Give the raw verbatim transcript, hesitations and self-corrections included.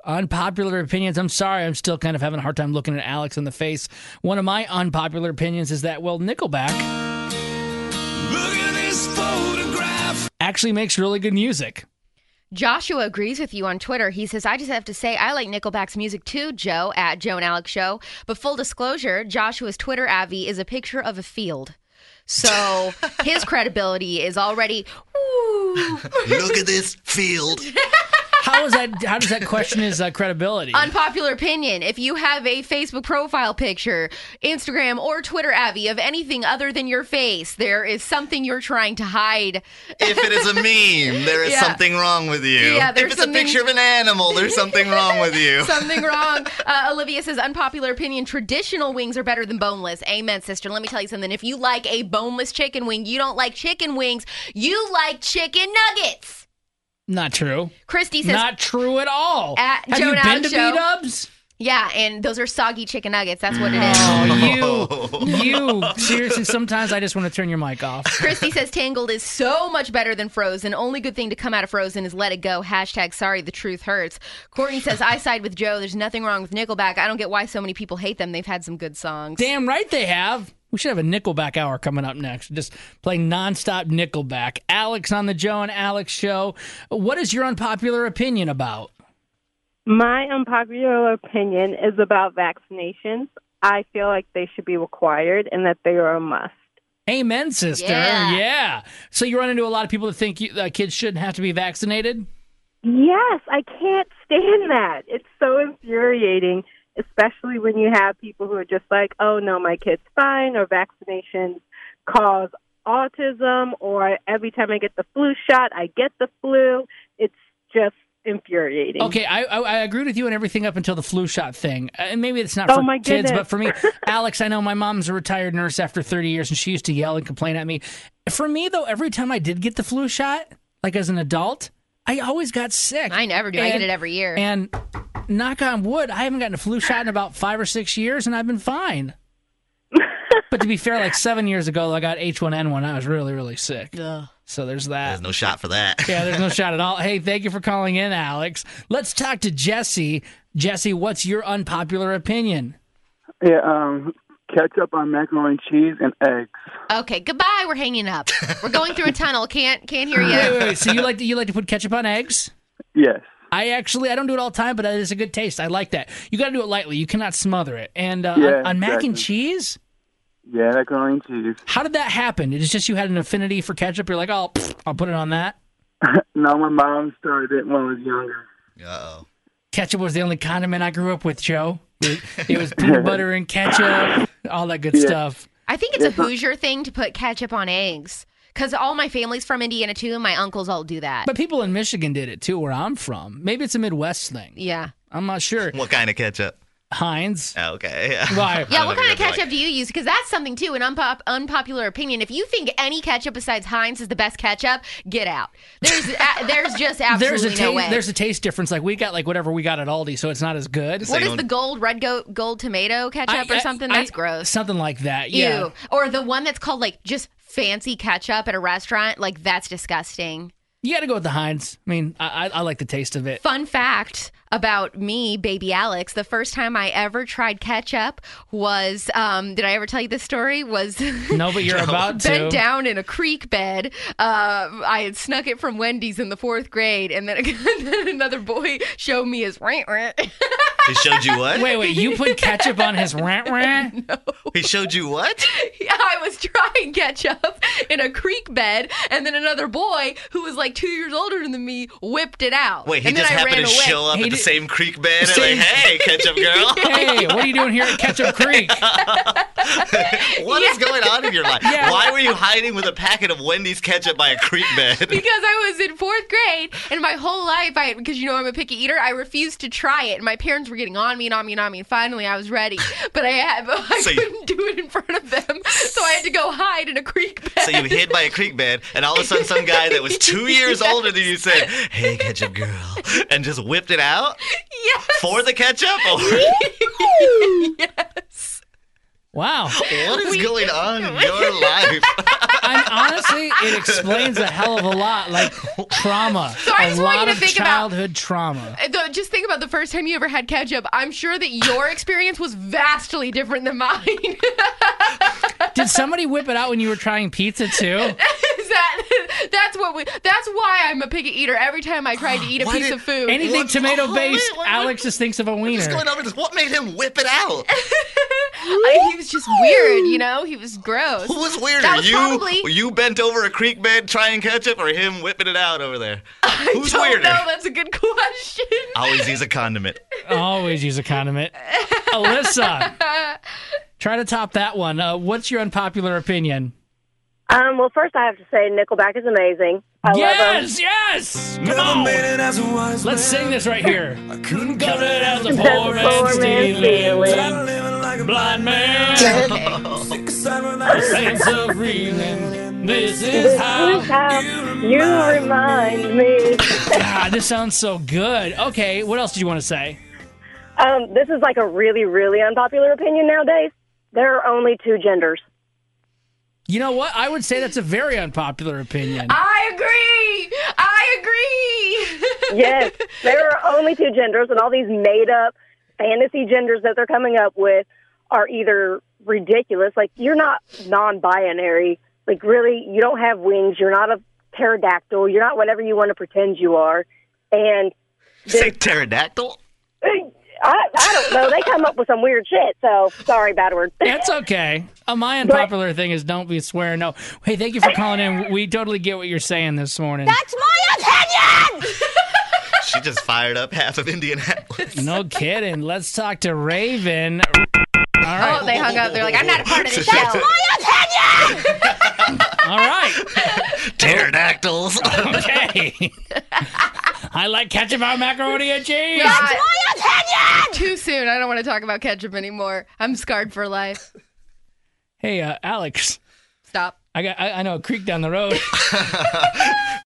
Unpopular opinions. I'm sorry, I'm still kind of having a hard time looking at Alex in the face. One of my unpopular opinions is that, well, Nickelback Look at this photograph. actually makes really good music. Joshua agrees with you on Twitter. He says, I just have to say, I like Nickelback's music too, Joe, at Joe and Alex Show. But full disclosure, Joshua's Twitter Avi is a picture of a field. So his credibility is already, woo. Look at this field. How is that? How does that question his uh, credibility? Unpopular opinion. If you have a Facebook profile picture, Instagram or Twitter Avi of anything other than your face, there is something you're trying to hide. If it is a meme, there is Yeah. something wrong with you. Yeah, if there's it's something- a picture of an animal, there's something wrong with you. Something wrong. Uh, Olivia says, unpopular opinion, traditional wings are better than boneless. Amen, sister. Let me tell you something. If you like a boneless chicken wing, you don't like chicken wings. You like chicken nuggets. Not true. Christy says, Not true at all. At Have Joe you and been Alex to Show. B-dubs? yeah, and those are soggy chicken nuggets. That's what it is. Oh, you, you. Seriously, sometimes I just want to turn your mic off. Christy says Tangled is so much better than Frozen. Only good thing to come out of Frozen is Let It Go. Hashtag sorry, the truth hurts. Courtney says, I side with Joe. There's nothing wrong with Nickelback. I don't get why so many people hate them. They've had some good songs. Damn right they have. We should have a Nickelback hour coming up next. Just playing nonstop Nickelback. Alex on the Joe and Alex Show. What is your unpopular opinion about? My unpopular opinion is about vaccinations. I feel like they should be required and that they are a must. Amen, sister. Yeah. Yeah. So you run into a lot of people that think you, uh, kids shouldn't have to be vaccinated? Yes, I can't stand that. It's so infuriating, especially when you have people who are just like, oh, no, my kid's fine, or vaccinations cause autism, or every time I get the flu shot, I get the flu. It's just infuriating. Okay, I, I I agreed with you on everything up until the flu shot thing. Uh, And maybe it's not Oh, for my kids, goodness. but for me, Alex, I know my mom's a retired nurse after thirty years, and she used to yell and complain at me. For me, though, every time I did get the flu shot, like as an adult, I always got sick. I never do. I get it every year. And knock on wood, I haven't gotten a flu shot in about five or six years, and I've been fine. But to be fair, like seven years ago, I got H one N one. I was really, really sick. Ugh. So there's that. There's no shot for that. Yeah, there's no shot at all. Hey, thank you for calling in, Alex. Let's talk to Jesse. Jesse, what's your unpopular opinion? Yeah, um, ketchup on macaroni and cheese and eggs. Okay, goodbye. We're hanging up. We're going through a tunnel. Can't can't hear Wait, wait, you. wait. So you like to, you like to put ketchup on eggs? Yes. I actually, I don't do it all the time, but it is a good taste. I like that. You got to do it lightly. You cannot smother it. And uh, Yeah, on, on mac and exactly. cheese, Yeah, macaroni and cheese. how did that happen? It's just you had an affinity for ketchup. You're like, oh, pfft, I'll put it on that. No, my mom started it when I was younger. Uh-oh. Ketchup was the only condiment I grew up with, Joe. It, it was peanut butter and ketchup, all that good Yeah. stuff. I think it's a Hoosier thing to put ketchup on eggs. Because all my family's from Indiana, too, and my uncles all do that. But people in Michigan did it, too, where I'm from. Maybe it's a Midwest thing. yeah. I'm not sure. What kind of ketchup? Heinz. Okay. Right. Yeah, I what know kind of you're ketchup do you use? Because that's something, too, an unpop- unpopular opinion. If you think any ketchup besides Heinz is the best ketchup, get out. There's a- there's just absolutely There's a no taste. way. There's a taste difference. Like we got like whatever we got at Aldi, so it's not as good. what you is don't- the gold, red goat, gold tomato ketchup I- or I- something? I- That's gross. Something like that. Yeah. Ew. Or the one that's called, like, just fancy ketchup at a restaurant. Like, that's disgusting. You got to go with the Heinz. I mean, I, I, I like the taste of it. Fun fact about me, baby Alex, the first time I ever tried ketchup was, um, did I ever tell you this story? Was No, but you're about to. bent down in a creek bed. Uh, I had snuck it from Wendy's in the fourth grade, and then, then another boy showed me his rant rant. He showed you what? Wait, wait. You put ketchup on his rant rant? He showed you what? Yeah, I was trying ketchup in a creek bed, and then another boy who was like two years older than me whipped it out. Wait, he and then just I happened ran to away. show up He at the did- same creek bed and Same- like, hey, ketchup girl. Hey, what are you doing here at Ketchup Creek? What is going on in your life? Yeah. Why were you hiding with a packet of Wendy's ketchup by a creek bed? Because I was in fourth grade, and my whole life, I because you know I'm a picky eater, I refused to try it. And my parents were getting on me and on me and on me. And finally, I was ready, but I had, I So you- couldn't do it in front of them, so I had to go hide in a creek bed. So you hid by a creek bed, and all of a sudden some guy that was two years older than you said, hey, ketchup girl, and just whipped it out Yes. for the ketchup? Or Yes. Wow. what is going on in your life? I I, honestly, it explains a hell of a lot, like trauma. So I a just want lot you to of think about- childhood trauma. The- Just think about the first time you ever had ketchup. I'm sure that your experience was vastly different than mine. Did somebody whip it out when you were trying pizza too? Is that that's what we? That's why I'm a picky eater. Every time I try to eat a Why piece did- of food, Anything What- tomato based, what- what- Alex just thinks of a What's wiener. going on with this? What made him whip it out? I, he was just weird. You know, he was gross. Who was weirder? That was you probably- you bent over a creek bed trying ketchup, or him whipping it out over there? Who's I don't weirder? know. That's a good question. Always use a condiment. Always use a condiment. Alyssa, try to top that one. Uh, what's your unpopular opinion? Um, well, first I have to say Nickelback is amazing. I love Yes, yes. Come on. Let's sing this right here. I couldn't Got it as a them. poor man Poor man stealing. feeling. living like a Blind man. sick aside without a Sense of reason. This is This how. is how you remind me. Ah, this sounds so good. Okay, what else did you want to say? Um, this is like a really, really unpopular opinion nowadays. There are only two genders. You know what? I would say that's a very unpopular opinion. I agree. I agree. Yes, there are only two genders, and all these made-up fantasy genders that they're coming up with are either ridiculous, like you're not non-binary, like really, you don't have wings, you're not a pterodactyl, you're not whatever you want to pretend you are, and Say pterodactyl? I, I don't know, they come up with some weird shit, so sorry, bad word. That's okay. Uh, my unpopular thing is don't be swearing. No. Hey, thank you for calling in. We totally get what you're saying this morning. That's my opinion. She just fired up half of Indianapolis. No kidding. Let's talk to Raven. All right. Oh, they hung up. They're like, I'm not a part of this show. That's my opinion. All right. Pterodactyls. Okay. I like ketchup on macaroni and cheese. That's my opinion. Too soon. I don't want to talk about ketchup anymore. I'm scarred for life. Hey, uh, Alex. Stop. I got. I, I know a creek down the road.